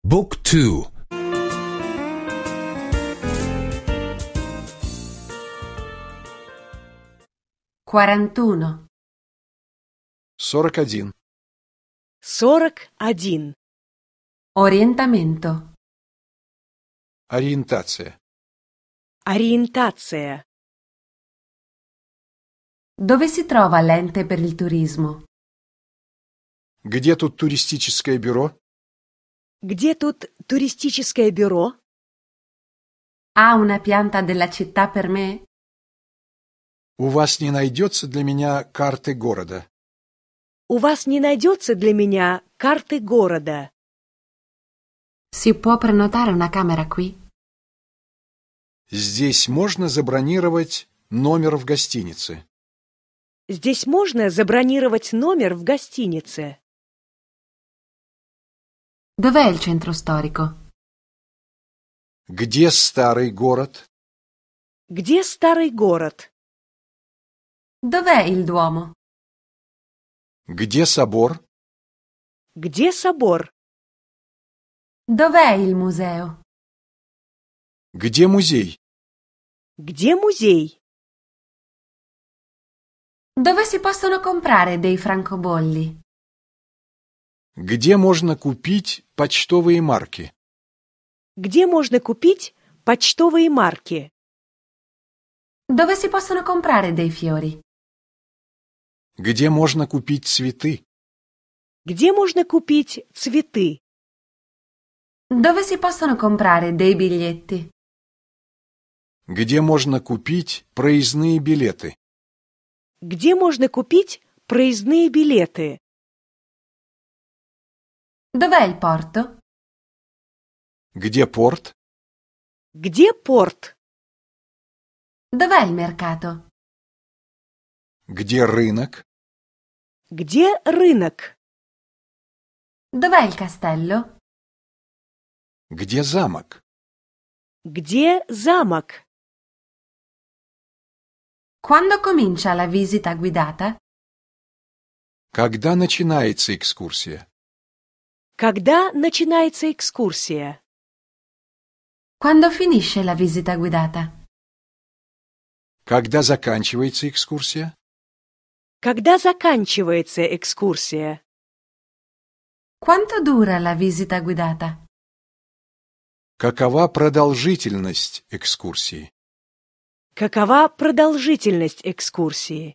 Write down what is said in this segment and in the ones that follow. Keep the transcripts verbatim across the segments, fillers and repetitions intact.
Book two. quarantuno, сорок один. сорок один. orientamento, Ориентация. Ориентация. dove si trova l'ente per il turismo? Где тут туристическое бюро? Где тут туристическое бюро? Ha una pianta della città per me? У вас не найдется для меня карты города? У вас не найдется для меня карты города? Si può prenotare una camera qui? Здесь можно забронировать номер в гостинице? Здесь можно забронировать номер в гостинице? Dov'è il centro storico? Где старый город? Где старый город? Dov'è il Duomo? Где собор? Где собор? Dov'è il museo? Где музей? Где музей? Dove si possono comprare dei francobolli? Где можно купить почтовые марки? Где можно купить почтовые марки? Dove si possono comprare dei fiori? Где можно купить цветы? Где можно купить цветы? Dove si possono comprare dei biglietti? Где можно купить проездные билеты? Где можно купить проездные билеты? Dov'è il porto? Где порт? Где порт? Dov'è il mercato? Где рынок? Где рынок? Dov'è il castello? Где замок? Где замок? Quando comincia la visita guidata? Когда начинается экскурсия? Когда начинается экскурсия? Quando finisce la visita guidata? Когда заканчивается экскурсия? Когда заканчивается экскурсия? Quanto dura la visita guidata? Какова продолжительность экскурсии? Какова продолжительность экскурсии?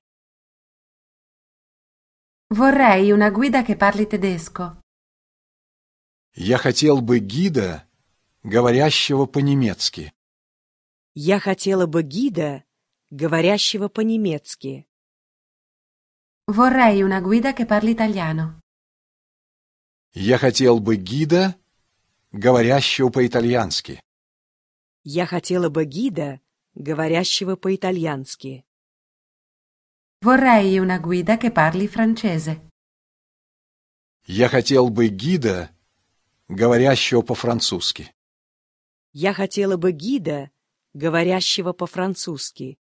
Vorrei una guida che parli tedesco. Я хотел бы гида, говорящего по-немецки. Я хотела бы гида, говорящего по-немецки. Vorrei una guida che parli italiano. Я хотел бы гида, говорящего по-итальянски. Я хотела бы гида, говорящего по-итальянски. Vorrei una guida che parli francese. Я хотел бы гида, говорящего по-французски. Я хотела бы гида, говорящего по-французски.